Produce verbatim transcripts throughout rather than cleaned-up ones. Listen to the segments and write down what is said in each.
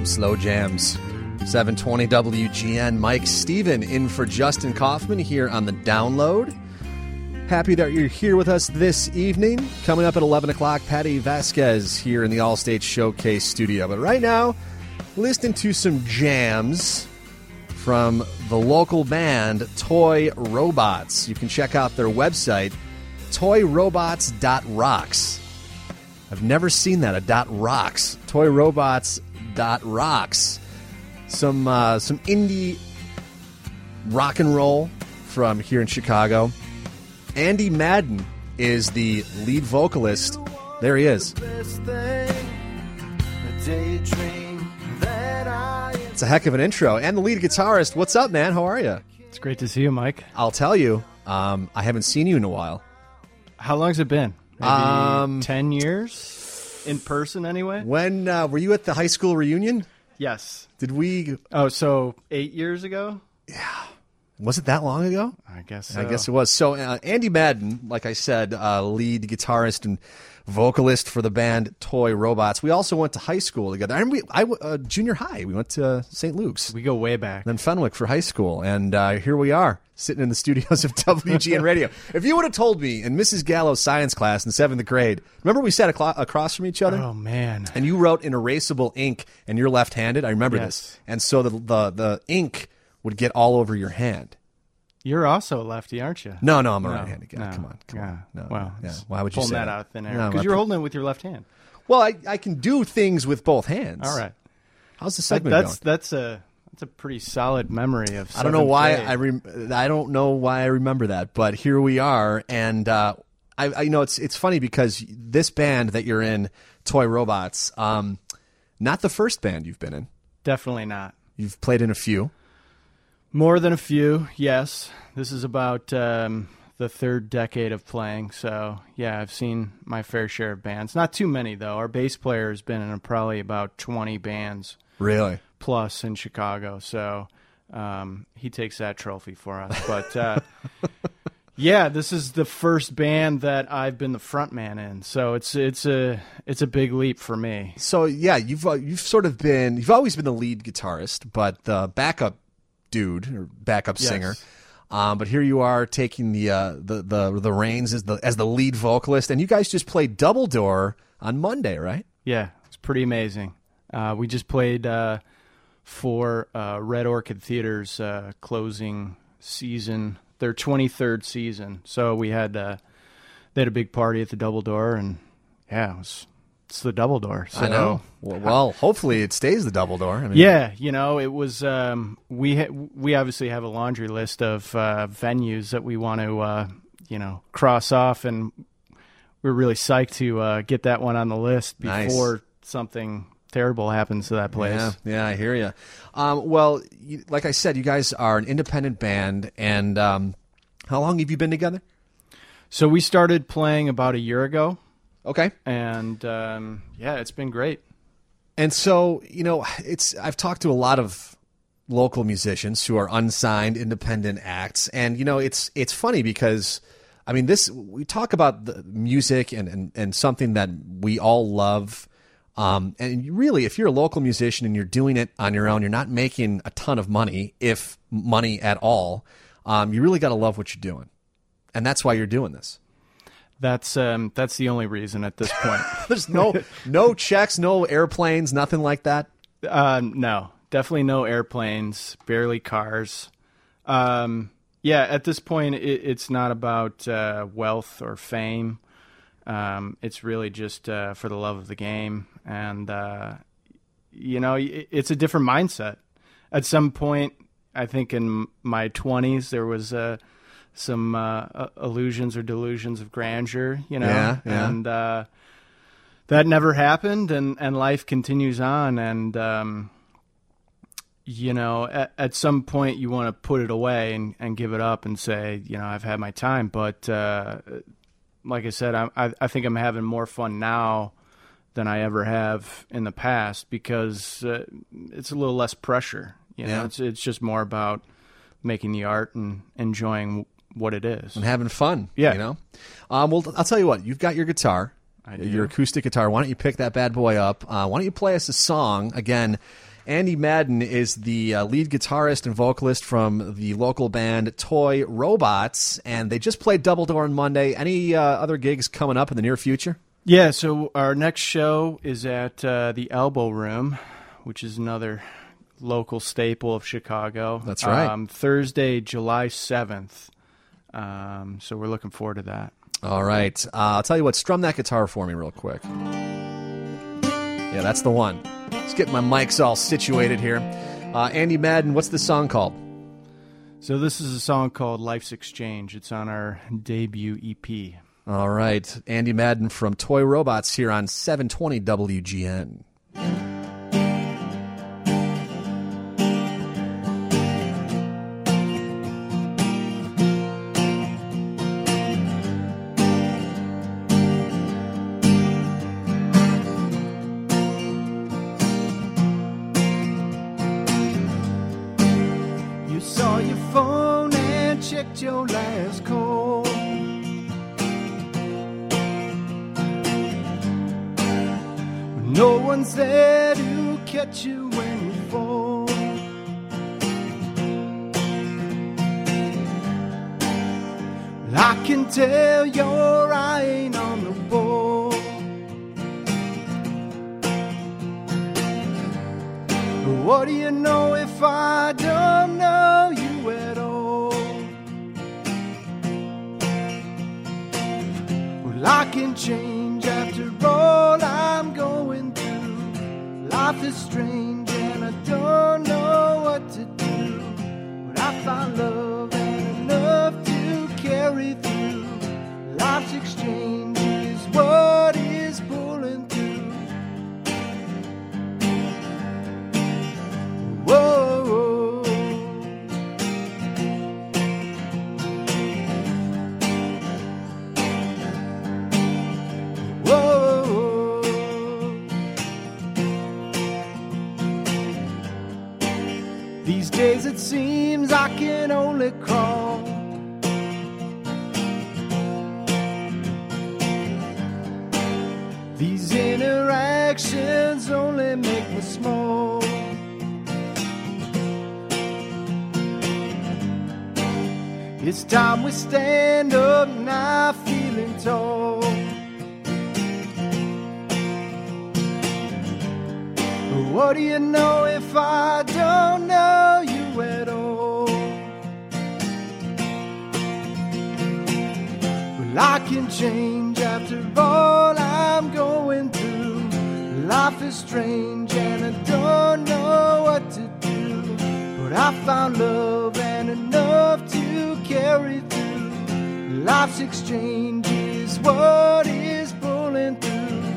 Slow Jams. seven twenty W G N. Mike Steven in for Justin Kaufman here on the Download. Happy that you're here with us this evening. Coming up at eleven o'clock, Patty Vasquez here in the All-State Showcase studio. But right now, listening to some jams from the local band Toy Robots. You can check out their website, toy robots dot rocks. I've never seen that, a dot rocks. toy robots dot rocks. Some uh, some indie rock and roll from here in Chicago. Andy Madden is the lead vocalist. There he is. It's a heck of an intro. And the lead guitarist. What's up, man? How are you? It's great to see you, Mike. I'll tell you, um, I haven't seen you in a while. How long's it been? Maybe Um, ten years? In person, anyway? When uh, were you at the high school reunion? Yes. Did we... Oh, so eight years ago? Yeah. Was it that long ago? I guess so. I guess it was. So uh, Andy Madden, like I said, uh, lead guitarist and vocalist for the band Toy Robots. We also went to high school together. And we, I, uh, junior high, we went to Saint Luke's. We go way back. Then Fenwick for high school. And uh, here we are, sitting in the studios of W G N Radio. If you would have told me in Missus Gallo's science class in seventh grade, remember we sat aclo- across from each other? Oh, man. And you wrote in erasable ink, and you're left-handed. I remember Yes. this. And so the, the the ink would get all over your hand. You're also a lefty, aren't you? No, no, I'm a No, right-handed guy. no. Come on, come Yeah. on. No, Well, yeah. Why would you pulling say that that out of thin air? No, Because my- you're holding it with your left hand. Well, I, I can do things with both hands. All right. How's the That, segment that's going? that's a that's a pretty solid memory of. I don't know seventh why grade. I rem- I don't know why I remember that, but here we are, and uh, I, I you know it's it's funny because this band that you're in, Toy Robots, um, not the first band you've been in. Definitely not. You've played in a few. More than a few, yes. This is about um, the third decade of playing, so yeah, I've seen my fair share of bands. Not too many, though. Our bass player has been in probably about twenty bands Really? plus in Chicago, so um, he takes that trophy for us. But uh, yeah, this is the first band that I've been the front man in, so it's it's a it's a big leap for me. So yeah, you've uh, you've sort of been you've always been the lead guitarist, but the backup dude or backup Yes. singer. Um, but here you are taking the uh, the the the reins as the as the lead vocalist, and you guys just played Double Door on Monday, right? Yeah, it's pretty amazing. Uh, we just played uh, for uh, Red Orchid Theater's uh, closing season, their twenty-third season. So we had uh, they had a big party at the Double Door, and yeah, it was it's the Double Door. So, I know. Well, well, hopefully it stays the Double Door. I mean, Yeah, you know, it was. Um, we ha- we obviously have a laundry list of uh, venues that we want to, uh, you know, cross off, and we're really psyched to uh, get that one on the list before Nice. something terrible happens to that place. Yeah, yeah, I hear you. Um, well, you, like I said, you guys are an independent band, and um, how long have you been together? So we started playing about a year ago, Okay. and um, yeah, it's been great. And so, you know, it's I've talked to a lot of local musicians who are unsigned independent acts, and you know, it's it's funny because I mean, this we talk about the music and and, and something that we all love. Um, and really, if you're a local musician and you're doing it on your own, you're not making a ton of money, if money at all. Um, you really got to love what you're doing, and that's why you're doing this. That's um, that's the only reason at this point. There's no no checks, no airplanes, nothing like that. Uh, no, definitely no airplanes, barely cars. Um, yeah, at this point, it, it's not about uh, wealth or fame. Um, it's really just uh, for the love of the game. And, uh, you know, it, it's a different mindset. At some point, I think in my twenties, there was uh, some uh, illusions or delusions of grandeur, you know, Yeah, yeah. and uh, that never happened, and, and life continues on. And, um, you know, at, at some point you want to put it away and, and give it up and say, you know, I've had my time. But uh, like I said, I, I, I think I'm having more fun now than I ever have in the past because uh, it's a little less pressure. You know, Yeah. it's it's just more about making the art and enjoying what it is. And having fun. Yeah. You know? Um, well, I'll tell you what. You've got your guitar, I do. your acoustic guitar. Why don't you pick that bad boy up? Uh, why don't you play us a song again? Andy Madden is the uh, lead guitarist and vocalist from the local band Toy Robots, and they just played Double Door on Monday. Any uh, other gigs coming up in the near future? Yeah, so our next show is at uh, the Elbow Room, which is another local staple of Chicago. That's right. Um, Thursday, July seventh. Um, so we're looking forward to that. All right. Uh, I'll tell you what, strum that guitar for me real quick. Yeah, that's the one. Just getting my mics all situated here. Uh, Andy Madden, what's this song called? So this is a song called Life's Exchange. It's on our debut E P. All right. Andy Madden from Toy Robots here on seven twenty W G N. You saw your phone and checked your last call. No one's there to catch you when you fall. I can tell your eye ain't on the ball. What do you know if I don't know you at all? Well, I can change after all I'm going through. Life is strange and I don't know what to do. But I found love and enough to carry through. Life's exchange is what is pulling through. Whoa, whoa. These days it seems I can only crawl. These interactions only make me small. It's time we stand up now, feeling tall. What do you know if I don't know you at all? Well, I can change after all I'm going through. Life is strange and I don't know what to do. But I found love and enough to carry through. Life's exchange is what is pulling through.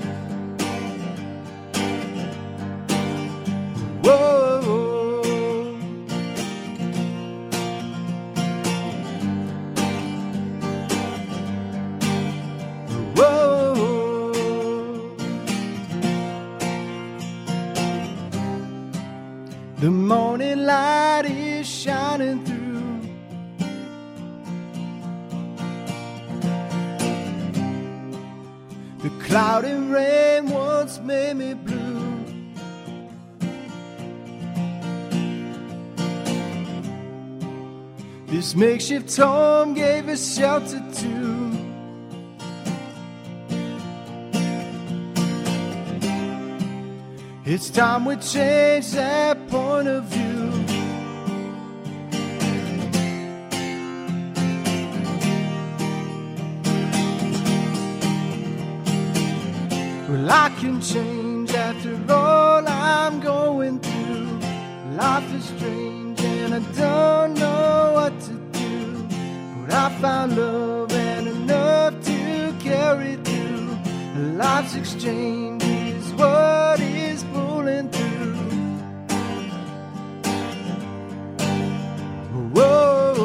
Whoa. Whoa. The morning light is shining through. The cloud and rain once made me blue. This makeshift home gave us shelter too. It's time we change that point of view. Well, I can change after all I'm going through. Life is strange and I don't know what to do. But I found love and enough to carry through. Life's exchange is what is pulling through. Whoa.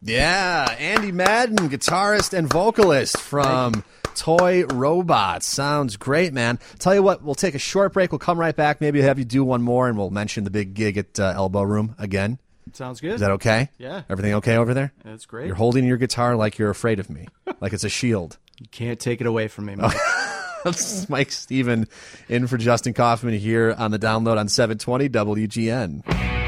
Yeah, Andy Madden, guitarist and vocalist from Toy Robots. Sounds great, man. Tell you what, we'll take a short break. We'll come right back. Maybe have you do one more, and we'll mention the big gig at uh, Elbow Room again. Sounds good. Is that okay? Yeah. Everything okay over there? That's great. You're holding your guitar like you're afraid of me, like it's a shield. You can't take it away from me, Mike. This is Mike Steven in for Justin Kaufman here on the Download on seven twenty W G N.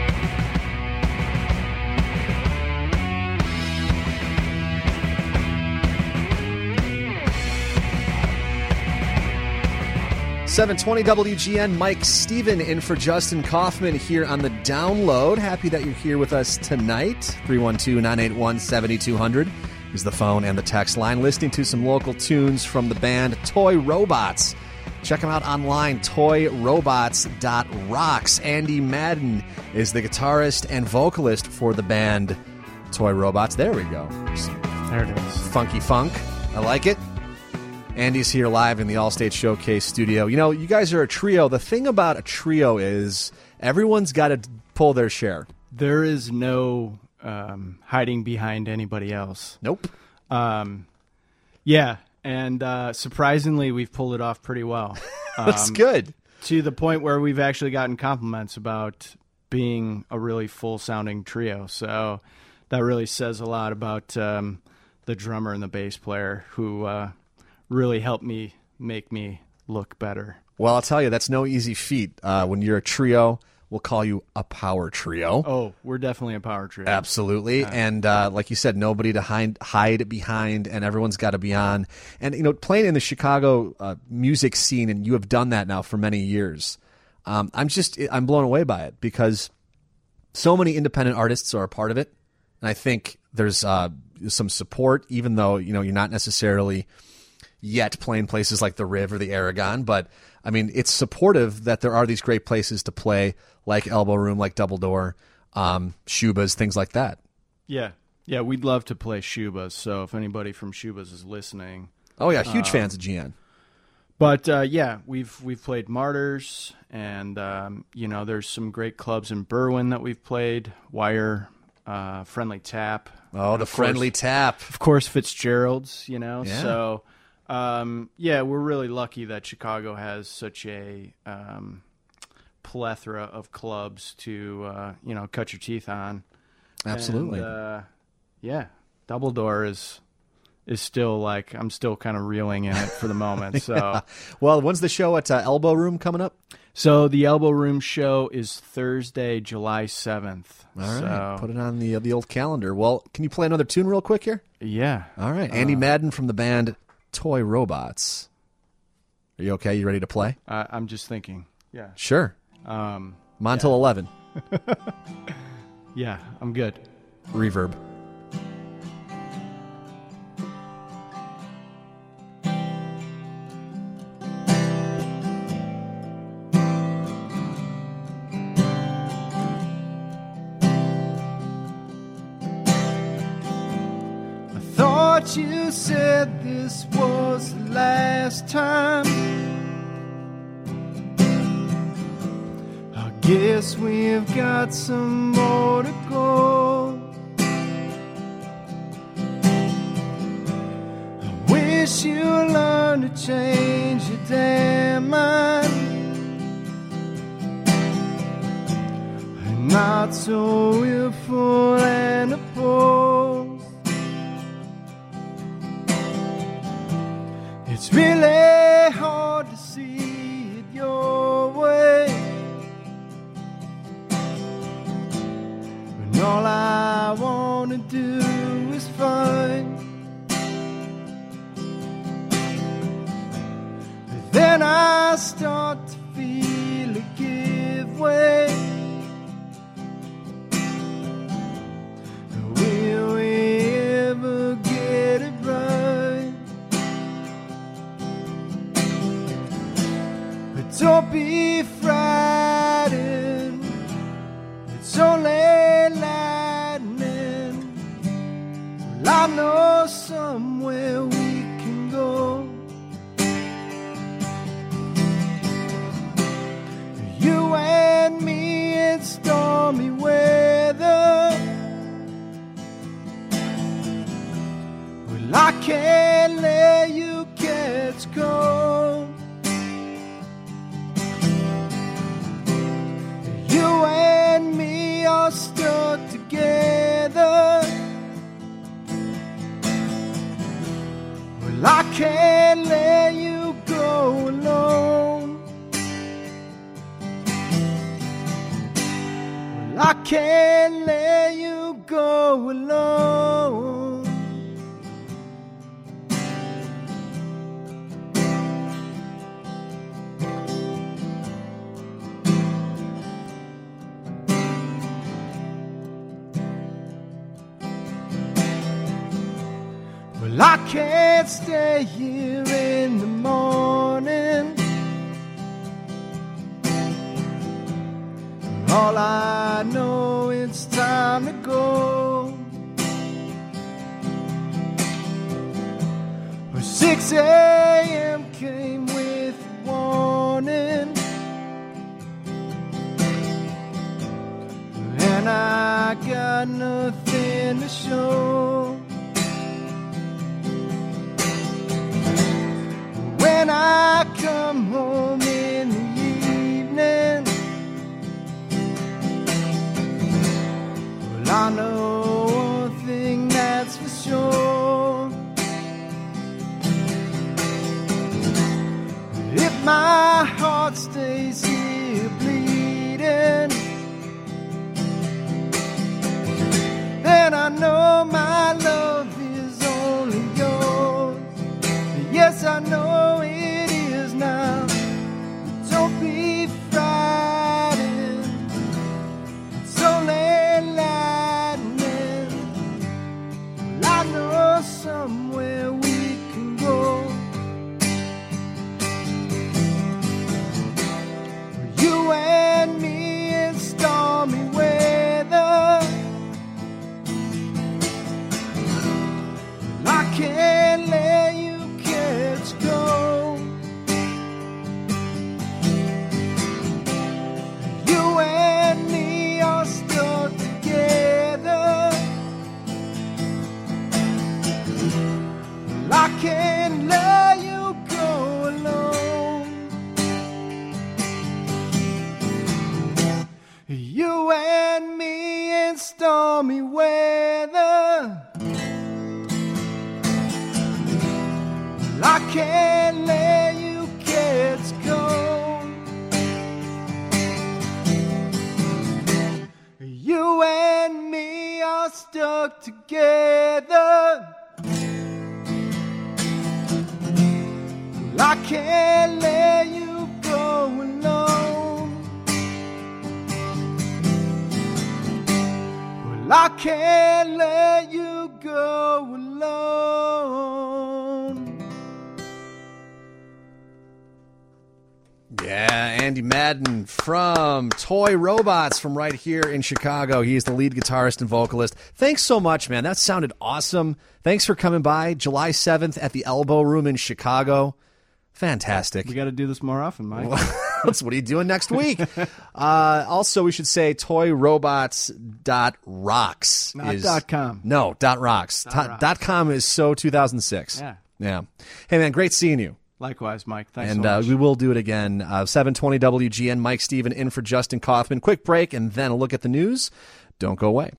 seven twenty W G N, Mike Steven in for Justin Kaufman here on the Download. Happy that you're here with us tonight. three one two, nine eight one, seven two zero zero is the phone and the text line. Listening to some local tunes from the band Toy Robots. Check them out online, toy robots dot rocks. Andy Madden is the guitarist and vocalist for the band Toy Robots. There we go. There it is. Funky funk. I like it. Andy's here live in the Allstate Showcase studio. You know, you guys are a trio. The thing about a trio is everyone's got to pull their share. There is no um, hiding behind anybody else. Nope. Um, yeah, and uh, surprisingly, we've pulled it off pretty well. Um, That's good. To the point where we've actually gotten compliments about being a really full-sounding trio. So that really says a lot about um, the drummer and the bass player who... Uh, really helped me make me look better. Well, I'll tell you, that's no easy feat. Uh, when you're a trio, we'll call you a power trio. Oh, we're definitely a power trio. Absolutely. Uh, and uh, like you said, nobody to hide, hide behind, and everyone's got to be on. And, you know, playing in the Chicago uh, music scene, and you have done that now for many years, um, I'm just, I'm blown away by it because so many independent artists are a part of it. And I think there's uh, some support, even though, you know, you're not necessarily yet playing places like the Riv or the Aragon, but I mean, it's supportive that there are these great places to play, like Elbow Room, like Double Door, um, Shuba's, things like that. Yeah, yeah, we'd love to play Shuba's. So if anybody from Shuba's is listening, oh yeah, huge um, fans of G N. But uh, yeah, we've we've played Martyrs, and um, you know, there's some great clubs in Berwyn that we've played. Wire, uh, Friendly Tap. Oh, the Friendly course, Tap. Of course, Fitzgerald's. You know, yeah. so. Um, yeah, we're really lucky that Chicago has such a um, plethora of clubs to, uh, you know, cut your teeth on. Absolutely. And, uh, yeah, Double Door is is still like, I'm still kind of reeling in it for the moment. So, yeah. Well, when's the show at uh, Elbow Room coming up? So the Elbow Room show is Thursday, July seventh. All right, so, put it on the uh, the old calendar. Well, can you play another tune real quick here? Yeah. All right, Andy uh, Madden from the band Toy Robots. Are you okay? You ready to play? Uh, I'm just thinking. Yeah. Sure. Um, I'm on till yeah. eleven. Yeah, I'm good. Reverb. You said this was the last time. I guess we've got some more to go. I wish you learned to change your damn mind and not so willful and opposed. It's really hard to see it your way when all I want to do is fight. But then I start to feel it give way. Will we ever get it right? Don't be frightened, it's only lightning. Well, I know somewhere we can go. You and me in stormy weather, can't let you catch cold. You and me are stuck together. Well, I can't let you go alone. Well, I can't let you go alone. Well, I can't stay here in the morning. All I know, it's time to go. Well, six a.m. came with a warning, and I got nothing to show. When I come home in the evening, well, I know one thing that's for sure. If my heart stays here bleeding, then I know my love is only yours. Yes, I know it is now. Don't be frightened. It's only lightning. Well, I know somewhere we can go. You and me in stormy weather. Well, I can't let you catch cold. You and me are stuck together. Well, I can't let you go alone. You and me in stormy weather. I can't let you catch cold. You and me are stuck together. I can't let you go alone. Well, I can't let you go alone. Yeah, Andy Madden from Toy Robots from right here in Chicago. He is the lead guitarist and vocalist. Thanks so much, man. That sounded awesome. Thanks for coming by. July seventh at the Elbow Room in Chicago. Fantastic. We got to do this more often, Mike. What are you doing next week? uh, also, we should say toy robots dot rocks. Not is, dot com. No, dot rocks. Dot dot, rocks. dot com is so two thousand six. Yeah. Yeah. Hey, man, great seeing you. Likewise, Mike. Thanks And so uh, much. we will do it again. Uh, seven twenty W G N, Mike Steven in for Justin Kaufman. Quick break and then a look at the news. Don't go away.